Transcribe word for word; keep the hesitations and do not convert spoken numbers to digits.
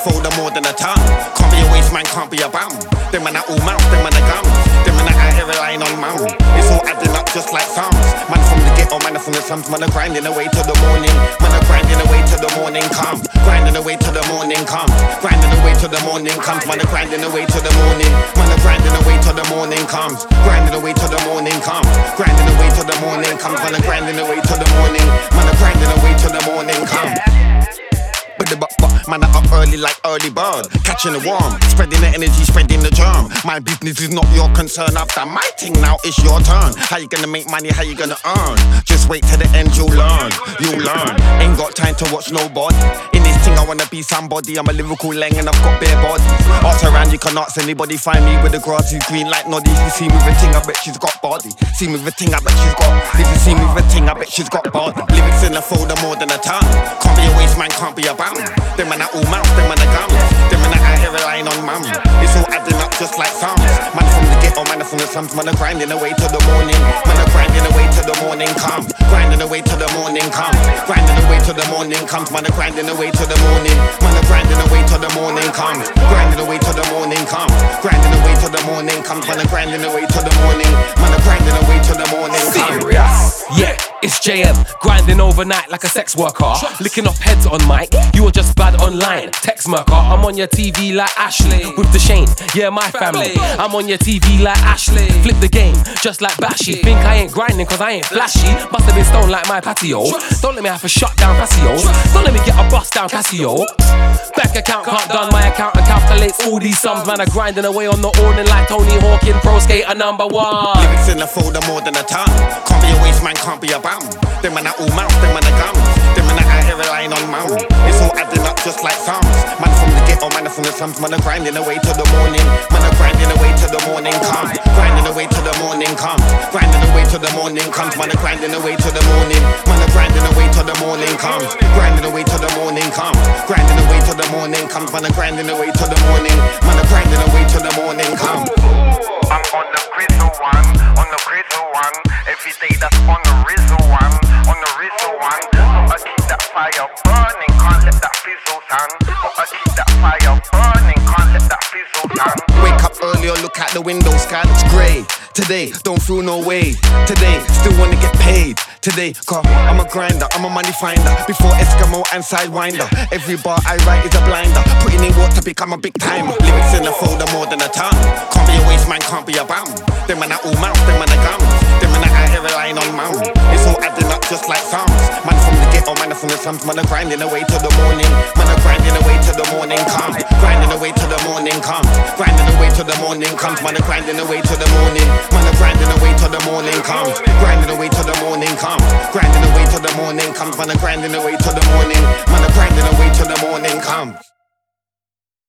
folder more than a ton. Can't be a waste man, can't be a bum. Them man are all mouth, them man are gum. Them man are out here relying on mum. It's all adding up just like sums. Man from the ghetto, man from the slums. Man are grinding away till the morning. Man are grinding away till the morning comes. Grinding away till the morning comes. Grinding away till the morning comes. Man are grinding away till the morning. Man are grinding away till the morning comes. Grinding away till the morning comes. Grinding away till the morning comes. Man are grinding away till the morning. Man are grinding away till the morning comes. But the but, but man are up early like early bird, catching the worm, spreading the energy, spreading the germ. My business is not your concern. I've done my thing, now it's your turn. How you gonna make money? How you gonna earn? Just wait till the end, you'll learn. You'll learn. Ain't got time to watch nobody. In this thing, I wanna be somebody. I'm a lyrical lang and I've got bare body. Ask around, you can ask anybody. Find me with the grass is green like noddy. If you see me with a ting, I bet she's got body. See me with a ting, I bet she's got. If you see me with a ting, I bet she's got body. Lyrics in the folder more than a ton. Can't be a waste man, can't be a bum. Them man are all mouth, them man are gum. Them man are out here relying on mum. It's all adding up just like sums. Man from the ghetto, man from the slums. Man are grinding away till the morning. Man are grinding away till the morning comes. Grinding away till the morning comes. Grinding away till the morning comes. Man are grinding away till the morning. Man are grinding away till the morning comes. Grinding away till the morning comes. Grinding away till the morning comes. Man are grinding away till the morning. Man are grinding away till the morning comes. Serious? Yeah, it's J M, grinding overnight like a sex worker. Licking off heads on mic, you are just bad online. Text murker, I'm on your T V like Ashley. With the Shane, yeah, my family. I'm on your T V like Ashley. Flip the game, just like Bashy. Think I ain't grinding cause I ain't flashy. Must have been stoned like my patio. Don't let me have to shut down Casio. Don't let me get a bust down Casio. Bank account can't done, my accountant calculates all these sums. Man are grinding away on the awning like Tony Hawkin, pro skater number one. Lyrics in the folder more than a ton. Can't be a waste man, can't be a bum. Them man are all mouth, them man are gum. Them man are out here relying on mum. It's all adding up just like sums. Man from the ghetto, man from the slums. Man are grinding away till the morning. Man are grinding away till the morning comes. Grinding away till the morning comes. Grinding away till the morning comes. Man are grinding away till the morning. Man are grinding away till the morning comes. Grinding away till the morning comes. Grinding away till the morning comes. Man are grinding away till the morning. Man are grinding away till the morning comes. I'm on the grizzle one, on the grizzle one. Every day that's on the rizzle one, on the rizzle one. Gotta keep that fire burning, can't let that fizzle down. Gotta keep that fire burning, can't let that fizzle down. Wake up early or look out the window, sky looks grey. Today, don't feel no way. Today, still wanna get paid. Today, cause I'm a grinder, I'm a money finder. Before Eskimo and Sidewinder. Every bar I write is a blinder. Putting in work to become a big timer. Lyrics in the folder more than a ton. Can't be a waste man, can't be a bum. Them man are all mouth, them man are gum. Them man are out here relying on mum. It's all adding up just like sums. Man from the ghetto, man from the slums. Man are grinding away till the morning. Man are grinding away till the morning comes. Grinding away till the morning comes. Grinding away till the morning comes. Man are grinding away till the morning. Man are grinding away till the morning comes. Grinding away till the morning comes. Grinding away till the morning comes. Man are grinding away till the morning. Man are grinding away till the morning comes.